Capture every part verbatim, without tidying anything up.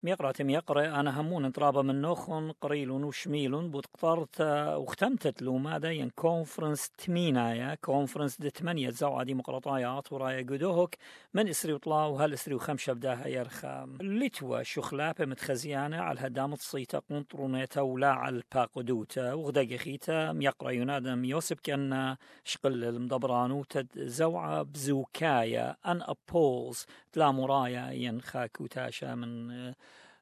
ميقرأ تم يقرأ أنا همون ترابا من نوخن قريلون وشميلون بوتقطرت وختمتت لو ماذا ين كونفرنس تمينايا كونفرنس دي تمانية زوعة ديمقراطيات ورايا قدوهك من إسري وطلا وهل إسري وخمسة بداها يرخام لتوا شخلابة متخزيانة على هدامة صيتا قنطرونيتا ولا على الباقدوتا وغدا خيتا ميقرأ ينادم يوسف كان شقل المدبرانو تد زوعة بزوكايا أن أبولز تلا مرايا ينخا كوتاشا من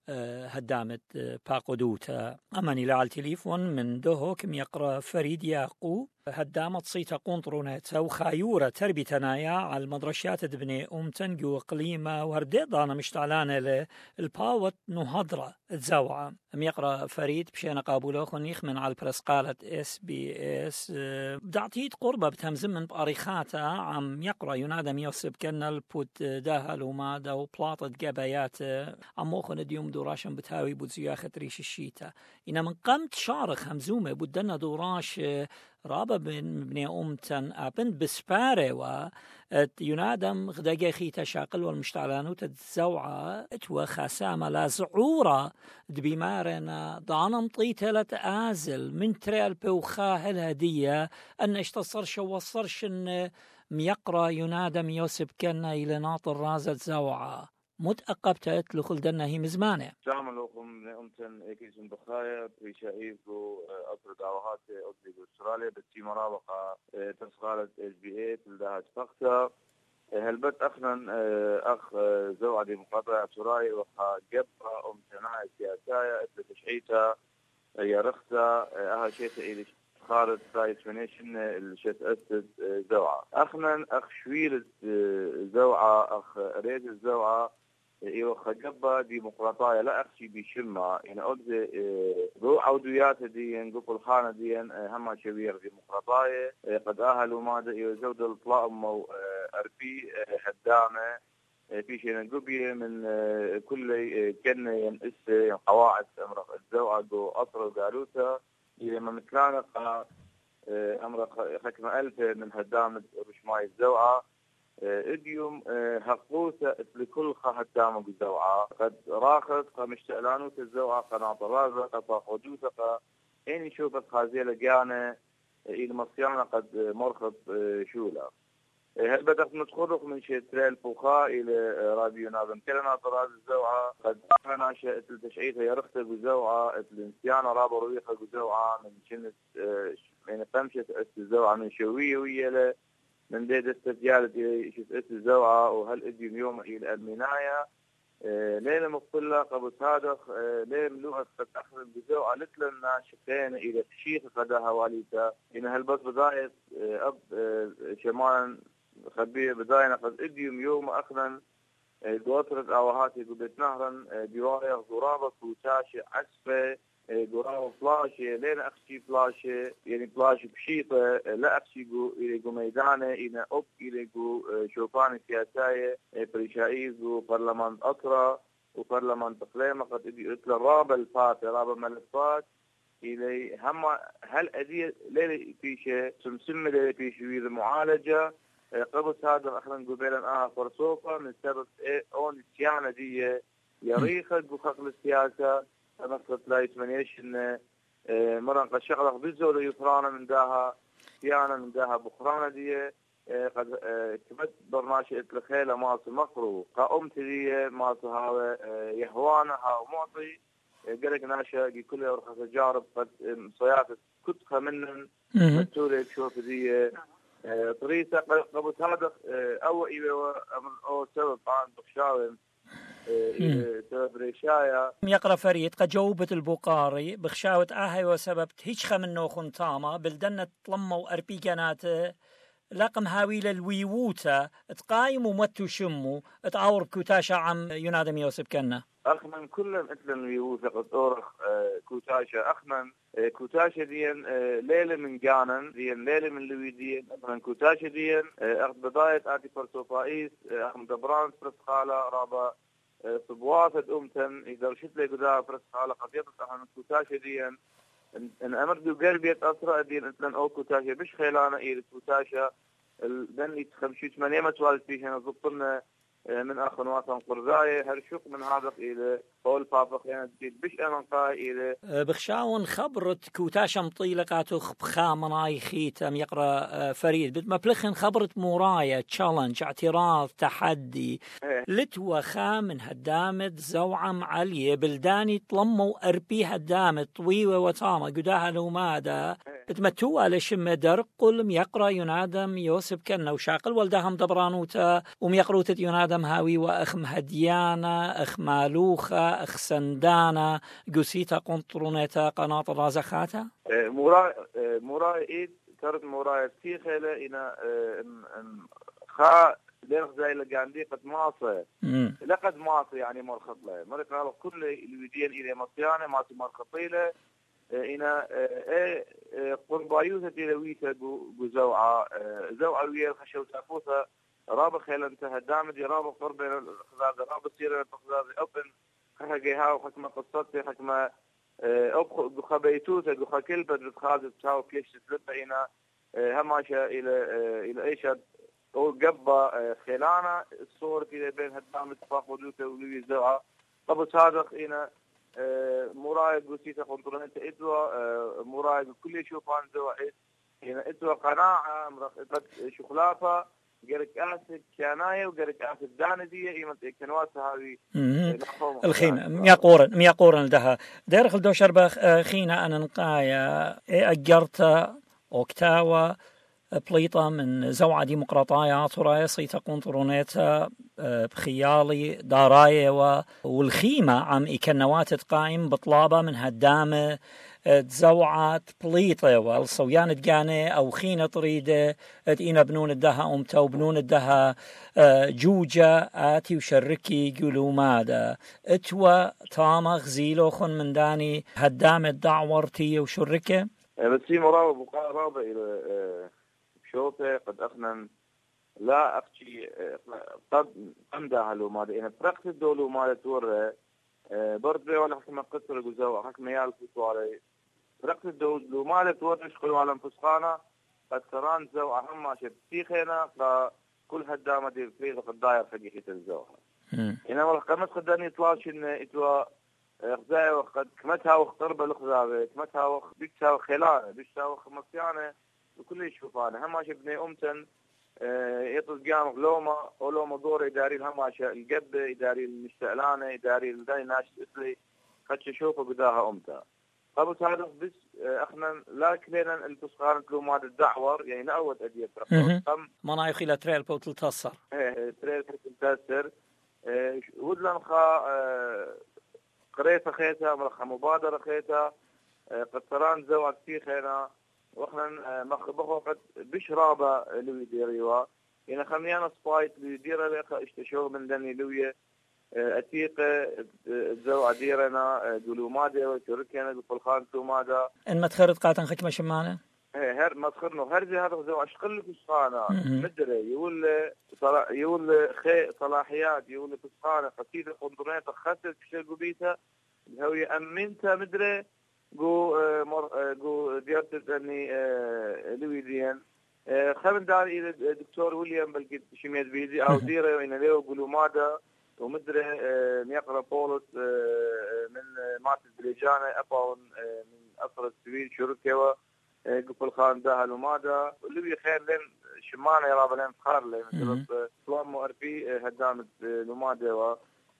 هدامت باقودوتا أماني لا على التليفون من دهوك يقرأ فريد ياقو هدامت صيتا قنطرونيتا وخايورة تربي تنايا على المدرشات دبني أمتن جو قليمة وهردي ضانا مشتعلانة للباوت نهضرة تزوعة أم يقرأ فريد بشينا قابلوخ ونيخ من على البرس قالت اس بي اس بدعتيت قربة بتمزم من بأريخاتا عم يقرأ ينادى ميوسب كنا البوت داهل ومادا وبلاطة قبايات عموخن ديوم دوراشن بتاوي بوزياخة ريش الشيتا إنا من قمت شارخ همزومة بدنا دوراش رابا بني أمتن أبن بسباري و ينادم غداقي خيتا شاقل والمشتعلانو تتزوعة اتوا خاسامة لا زعورة دبيمارنا ضانا مطيتة لتآزل من تريال بوخاه الهدية أن اشتصرش وصرش ان ميقرا ينادم يوسف كنا إلى ناطر رازة زوعة متأقبتت لخل دنا هي مزمانة شامل لكم أمتن إكيس بخايا بريشايف وأطر دعوات أطلق أستراليا بتي مرابقة تسخالة إس بي إيه تلدها تفقتا هلبت أخنا أخ زوعة ديمقراطية سراي وخا جبها أمتناع سياسايا إتل تشعيتا يرختا أها شيتا إلي خارج سايت فينيشن الشيت أسد زوعة أخنا أخ شويل زوعة أخ ريت الزوعة إيوه خجبة ديمقراطية لا أخشي بشمة يعني أقول رو عوديات دي نقول الخانة دي هم شبير ديمقراطية قد أهلوا ماذا إيوه زود الطلاء مو أربي هدامة في شيء نقول من كل كنا ينقص قواعد أمر الزوء جو أطر قالوتا إذا ما مثلنا أمر حكمة ألف من هدامة رشماي الزوء اديوم هقوسة لكل خهدام بالزوعة قد راخت قمشتعلانو تزوعة قناط رازة قطا حدوثة إني شوفت خازية لقيانة إلى مصيانة قد مرخط شولة هل بدأت نتخرق من شتري الفخاء إلى راديو ناظم كلنا طراز الزوعة قد أنا شئت التشعيثة يرخت بالزوعة الانسيانة رابا رويخة بالزوعة من شنة من فمشة الزوعة من شوية ويا من ديد استجالة شفت الزوعة وهل ادي اليوم إلى المناية لين مقبلة قبل صادق لين ملوءة قد أخذ بزوعة لتلنا شقين إلى تشيخ قدها واليتا إن هالبس بداية أب شمالا خبير بداية قد ادي يوم أخذا دواترة أوهاتي قبت نهرا ديوارية غرابة كوتاشي عسفة جوراه فلاش لين أخشي فلاش يعني فلاش بشيطة لا أخشي جو إلى جو ميدانة إلى أب إلى جو شوفان سياسية بريشايز وبرلمان أطرا وبرلمان تقليمة قد إدي إطلع رابع الفات رابع ملفات إلى هم هل أدي لين في شيء سمسمة لين في شيء المعالجة قبل هذا أخذنا قبيلا آخر فرصوفة من سبب أون السيانة دي يريخة بخاخل السياسة نقطة لا يتمنيش إن مرة قد شغلق بالزول يفرانا من داها سيانة من داها بخرانا دي قد كبت برناشي اتلخيلة ماسو مقرو قامت دي ماسو هاوي يهوانا هاو معطي قلق ناشا كل يورخة تجارب قد صيافة كتخة منن متولي تشوف دي طريقة قبل هذا أو إيوه أو سبب عن بخشاوي يقرأ فريد قد جاوبت البقاري بخشاوة آهي وسببت هيش من نوخن تاما بلدنا تلموا أربيجانات لقم هاويل الويووتا تقايم ومتو شمو تعور كوتاشا عم ينادم يوسف كنا أخ من كل مثل الويووتا قد أورخ كوتاشا أخ من كوتاشا ديان ليلة من جانن ديان ليلة من لويديان أخ من كوتاشا ديان أخ بداية آتي فرسوفايس أخ من دبران فرسخالة رابا صبوات أمتن إذا رشت لي قدام فرس على قضية أهم كوتاشة ديان إن أمر دو قلبي أسرع ديان أنتن أو كوتاشة مش خيلانا إيه كوتاشة دن يتخمشيت من يمت والد فيه هنا ضبطنا من أخ وطن قرزاية هرشوق من هذا إلى قول بابا خيانة جديد بش أمن قا إلى بخشاون خبرت كوتاشم طيلقاتو بخامناي خيتم يقرأ فريد بد مبلخن خبرت مورايا تشالنج اعتراض تحدي لتوا خامن هدامت زوعم علي بلداني طلموا أربي هدامت طويوة وطامة قداها لومادا بتمتوا لشم درق قل يقرأ ينادم يوسف كنا وشاقل والدهم دبرانوتا وميقروتت ينادم هاوي وأخ مهديانا أخ مالوخة أخ سندانا قسيتا قنطرونيتا قناط رازخاتا موراي موراي إيد كرت موراي تيخيلة إنا خا ليرخ زي لقاندي قد ماصة لقد ماصة يعني مرخط له مرخ على كل الوديان إلى مصيانة ماصي مرخطيله إنا قربايوثة إلويتا جزوعة زوعة ويا الخشوا تفوثة رابط خيل انتهى دامج رابط قرب الخزاز رابط سيرة الخزاز أوبن خجيها وحكمة قصتي حكمة أبخ خبيتوثة جخا كلبة بتخاز تساو كيش تلبى إنا هماشة إلى إلى إيشاد أو جبا خيلانا الصور كده بين هدام اتفاق ودوثة ولوي زوعة طب صادق إنا مرايد قصيته قنطرنة إدوى مرايد كل يشوفان زوائد هنا إدوى قناعة قد شخلافة قرك آسد كياناية وقرك آسد داندية إيمت إكنوات هذه الخين ميقورا ميقورا لدها دير خلدو شربة خينا أنا نقايا أجرت أوكتاوا بليطة من زوعة ديمقراطية عطرايا صيتا قنطرونيتا بخيالي دارايا والخيمة عم إكنوات قائم بطلابة من هدامة تزوعة بليطة والصويان تقاني أو خينة طريدة إينا بنون الدها أمتا وبنون الدها جوجة آتي وشركي قلو ماذا اتوى تامغ زيلوخن من داني هدامة دعورتي وشركة بس في مراوة بقاء رابع إلى شوطة قد أخنا لا أختي قد أمدها له ماذا إن فرقت الدولة ماذا تورى برضه ولا حكم قصر جزاء حكم يالك على فرقت الدولة ماذا تورى شغلوا على انفسخانة قد كران زو أهم ما شبتيخنا فكل هدامة دي فريق قد داير حقيقة الزوها هنا والله قمت قداني يطلاش إن إتوا خزايا وقد كمتها وقرب الخزاوة كمتها وبيكتها وخلانة بيكتها وخمسيانة وكل يشوفانه هماش ابني أمتن يطلق قام لوما ولوما دور إداري هماش الجب إداري المستعلانة إداري الداني ناش إسلي قد تشوفه بداها أمتا قبل تعرف بس احنا لا كلنا الفسخان كلمات الدعور يعني نأود أدية قم ما نايخي لا تريل بوتل تصر ايه تريل بوتل تصر ودلن خا قريت خيتها مرخ مبادرة خيتها قد تران زوج كثير خينا واحنا مخبخوا قد بشرابة لوي ديريوا يعني خميانا سبايت لوي ديرا لقى اشتشوه من دني لوي أتيق زوج ديرنا دولو مادا وشركنا بالخان تو مادا إن ما تخرط قاتن خكمة شمانة هر ما تخرنه هرجي هذا زوج أشقل فسخانة مدري يقول صلا يقول خي صلاحيات يقول فسخانة قصيدة قنطرية خسر كشل قبيتها هو أمنتها مدري جو مر جو ديرت أني لوي ديان خمن دار إلى الدكتور ويليام بالجد شميت بيدي أو ديره وين له يقولوا ماذا ومدري يقرأ بولس من مات البليجانة أبون من أصل السويد شركة وقفل خان ده لومادا اللي خير لين شمانة يراب لين فخار لين مثل طلاب مؤرفي هدامة لومادا و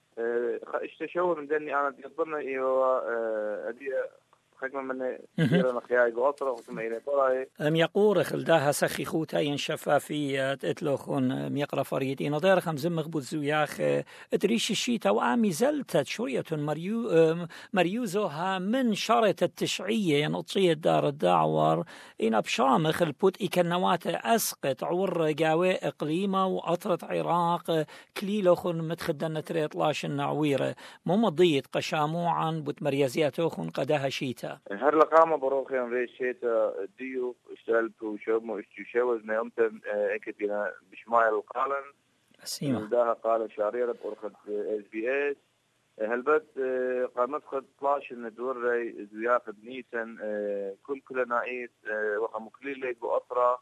اشتشوه من دني أنا يضمن إيوه أدي خدمة من ديرنا خياي قاطرة وكما إلى طراي أم يقور خلداها سخي خوتا ينشفافية اتلوخون ميقرا فريدين ضير خمز مغبوط زوياخ اتريش الشيتا وآمي زلتت شرية مريو مريوزوها من شرط التشعية ينطية دار الدعور إن بشامخ البوت إكنوات أسقط عور قاوي إقليمة وأطرة عراق كليلوخون متخدن تريط لاش النعويرة ممضيت قشاموعا بوت مريزياتوخون قداها شيتا هر لقامة بروخيان ريشيتا ديو اشتغلت وشوم واشتشوز نيومتن اكتنا بشمايل القالن أسيما داها قال شاريرة بأرخد اس بي اس هلبت قامت خد طلاش الندور ري زياقد نيسن كل كل نايت وقام كليل ليك بأطرة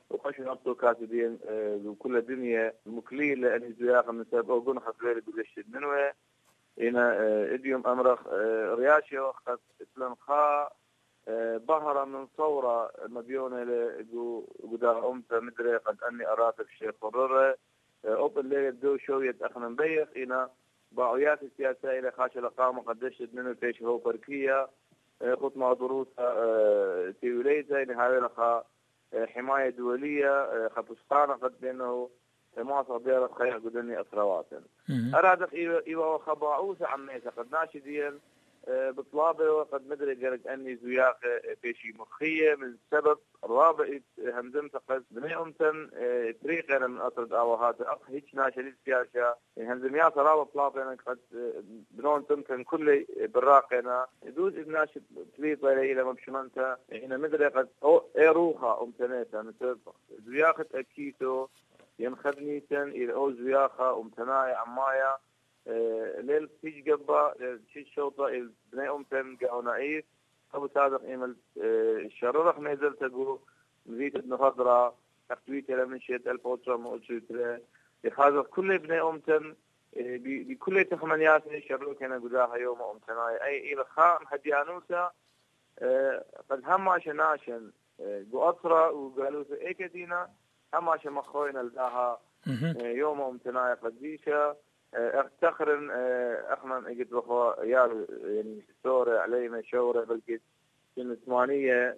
وقش نبتو كاتدين وكل الدنيا مكليل لأن زياقة من سبب أوغون خفليل بلشت منوه هنا إديوم أمرخ رياشيو قد إسلام خا بهرة من صورة مبيونة لقدار أمتا مدري قد أني أراتب الشيخ قرر أوبن ليلة دو شوية أخنا مبيخ هنا بعويات السياسة إلى خاشة لقامة قدشت منه فيش هو بركية خط مع دروسها تيوليزا نهاية لخا حماية دولية خطسطانة قد بأنه معصر ديارة خير قدني أسروات أرادت إيوه وخباعوث عميسة قد ناشدين بطلابه وقد مدري قرق أني زياق بيشي مخية من سبب رابع همزم تقص بني أمتن طريقنا من أطرد آوهات أخ هيك ناشدين سياشا همزم يا رابع طلابنا قد بنون تمكن كل براقنا يدوز إبناشد طريقة إلى مبشمنتا هنا مدري قد إيروخا أمتنيتا من سبب زياقة أكيتو ينخدنيتن إلى أو زياقة أمتناي عمايا ليل تيج قبا شي الشوطة بني أمتن قاونايف أبو صادق إيمل الشرورخ نزل تقو مزيت ابن خضرة أكتويت لمن شيت البوتر مؤتشوتري يخاذر كل بني أمتن بكل تخمنيات شرور كان قداها يوم أمتناي أي إلى خام هديانوسا قد هم عشان ناشن قو أطرة وقالوا إيه كدينا هم عشان مخوينا لداها يوم أمتناي قديشة افتخرن اخنا قلت له يا يعني صوره علينا شوره بلقيت كلمه ثمانيه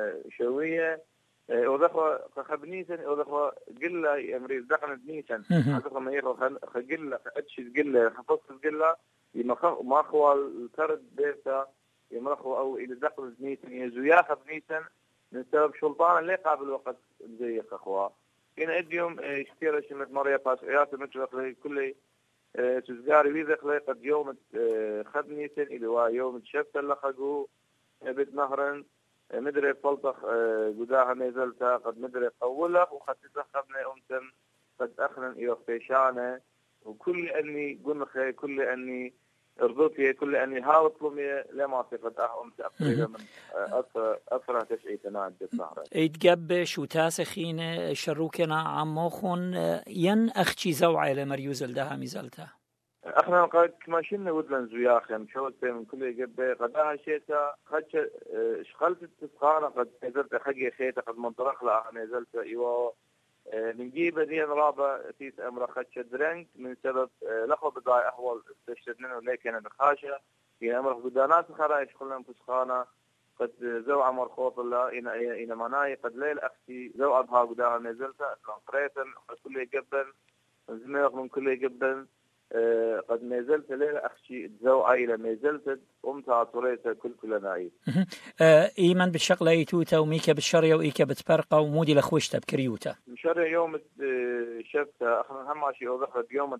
شويه ودخل خبنيسن ودخل قله يمري دخل بنيسن دخل ما يخ قله اتش قله حفظت قله ما خوال ترد بيتا يمرخوا او الى دخل بنيسن يزوياخ بنيسن من سبب شلطان اللي قابل وقت زي اخوا هنا اديهم اشترى شمت مريا باسيات مثل كل تزاري ويذخلي قد يوم خدنيتن اللي هو يوم الشفت اللي خجو بيت نهرن مدري فلطخ قداها نزلتها قد مدري قولها وقد تتخبني أمتن قد أخرن إلى فيشانة وكل أني قنخي كل أني ارضوتي كل أني هاوط لمي لما قد أمت أقريبا من أثر تشعي تناد بيت نهرن يتقب شو تاسخين شروكنا عموخون ين أختي زوعي لمريوز الدها ميزلتها احنا قد كماشين ودلن زياخن شوت من كل يقب قداها شيتا خدش شغلت التسخانة قد نزلت حقي خيتا قد منطرق لها نزلت ايوه نجيب دين رابع تيس امر خدش درنك من سبب لخو بداية احوال استشتدنا ولكن بخاشة في امر بدانات خرايش خلنا تسخانة قد زوعة مرخوط الله إن إن مناي قد ليل أختي زوعة بها قداها نزلتها أسلام قريتن قد كل يقبل زميق من كل يقبل أه قد نزلت ليل أختي زوعة إلى نزلت أمتها طريتها كل كل نايف أه إيمن بالشغلة يتوتا وميكا بالشرية وإيكا بتبرقة ومودي لخوشتا بكريوتا مشاري يوم شفتها احنا هم شيء وضح يوم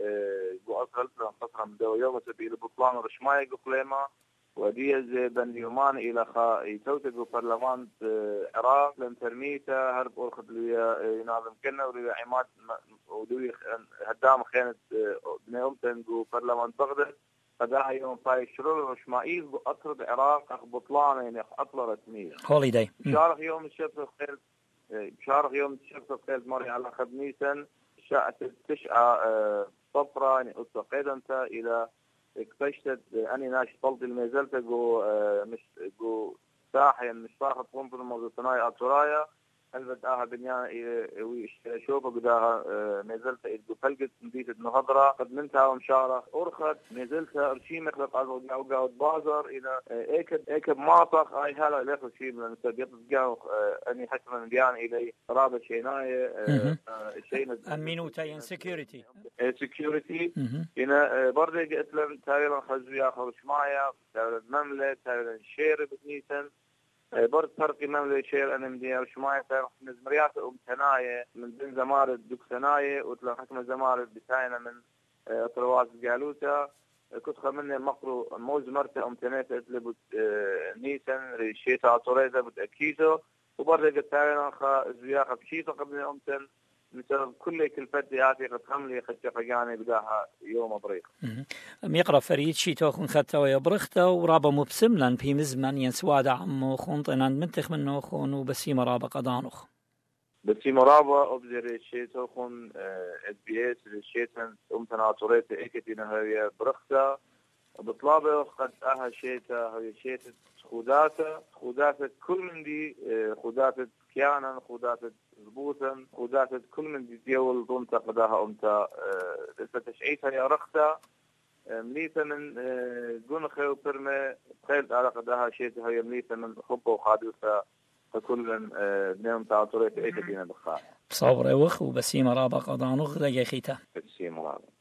جو أصغلت لهم فترة من دو يوم تبي البطلان ورشماي قفليما ودي بن يومان إلى خا يتوتقوا برلمان العراق لم ترميته هرب أرخد لي يناظم كنا وري عماد ودوي هدام خيانة بني أمتن جو برلمان بغداد فداها يوم فاي شرور وشمائيل أطرد العراق أخ بطلان يعني أطلع رسمية هوليداي شارخ يوم الشفت خير شارخ يوم الشفت خير مري على خدميسا شاءت تشعى صفرة يعني أصلا قيدمتا إلى اكتشفت أني ناش طلت الميزلت جو مش جو ساحة مش صاحب قنطر موضوع صناعي أطرايا هل بدأها بنيان وشوفه بداها ميزلت جو فلقت مدينة نهضرة قد منتها ومشارة أرخد ميزلتها أرشيمك لقاعد وقاعد بازر إلى إيكب إيكب معطق هاي هلا ليخل شيء من المسابقات جاو أني حسب من بيان إلي رابط شيناية شيء أمينو تاين سكيورتي سكيورتي هنا برضه قلت لهم تقريبا خزويا خرج معايا تقريبا مملة تقريبا شير بنيسن برضه فرق مملة شير أنا مدير شماية تقريبا مزمريات أمتناية من بين زمارد دكسناية وتلا حكم زمارد بتاعنا من طرواز جالوتا كنت خمني مقرو موز مرتة أمتناية تطلب نيسن ريشيتا عطوريزا بتأكيده وبرضه قلت لهم خزويا خبشيته قبل أمتن بسبب كل كلفتي هاتي قد حملي قد شفقاني بداها يوم بريق ميقرا فريد شي توخن خدتا ويبرختا ورابا مبسم لان في مزمن ينسواد عمو خونطنان منتخ منو خون وبسيما رابا قدانوخ بسي مرابا أبزر الشيء خون اس بي اس الشيء أمتناطرات إيكتنا هي برختا بطلابة قد أها شيتا هي شيتا خوداتا خوداتا كل من دي خوداتا كيانا خوداتا ضبوطا خوداتا كل من دي ديول ضمتا قداها أمتا ستشعيتها يا رختا مليتا من جنخي وبرمي تخيل على قداها شيتا هي مليتا من خبة وخادوثا فكل نيوم تعطريت ايكتين بخار بصور وخ وبسيمة رابق قضانوغ لجي خيتا بسيمة رابق